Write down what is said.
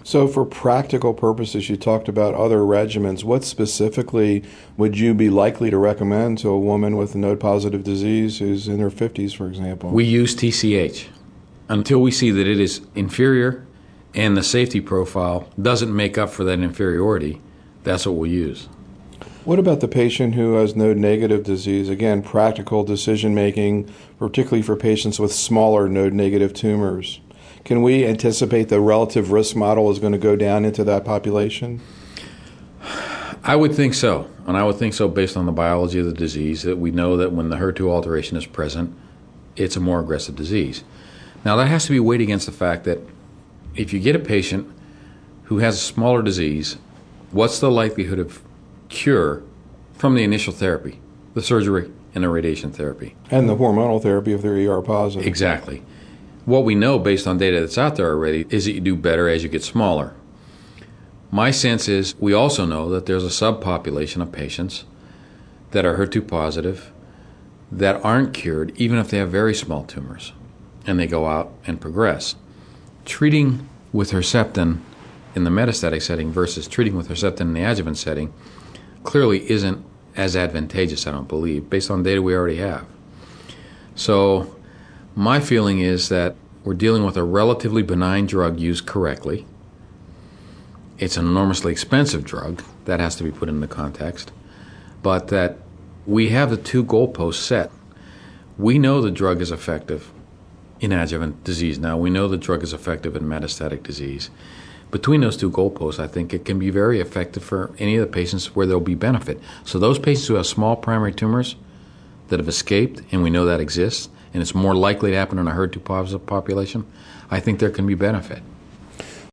So for practical purposes, you talked about other regimens. What specifically would you be likely to recommend to a woman with node-positive disease who's in her 50s, for example? We use TCH until we see that it is inferior and the safety profile doesn't make up for that inferiority. That's what we'll use. What about the patient who has node-negative disease? Again, practical decision-making, particularly for patients with smaller node-negative tumors. Can we anticipate the relative risk model is going to go down into that population? I would think so, and I would think so based on the biology of the disease, that we know that when the HER2 alteration is present, it's a more aggressive disease. Now, that has to be weighed against the fact that if you get a patient who has a smaller disease, what's the likelihood of cure from the initial therapy, the surgery and the radiation therapy? And the hormonal therapy if they're ER positive. Exactly. What we know based on data that's out there already is that you do better as you get smaller. My sense is we also know that there's a subpopulation of patients that are HER2 positive that aren't cured even if they have very small tumors and they go out and progress. Treating with Herceptin in the metastatic setting versus treating with Herceptin in the adjuvant setting clearly isn't as advantageous, I don't believe, based on data we already have. So my feeling is that we're dealing with a relatively benign drug used correctly. It's an enormously expensive drug. That has to be put into context. But that we have the two goalposts set. We know the drug is effective in adjuvant disease now. We know the drug is effective in metastatic disease. Between those two goalposts, I think it can be very effective for any of the patients where there'll be benefit. So those patients who have small primary tumors that have escaped, and we know that exists, and it's more likely to happen in a HER2 positive population, I think there can be benefit.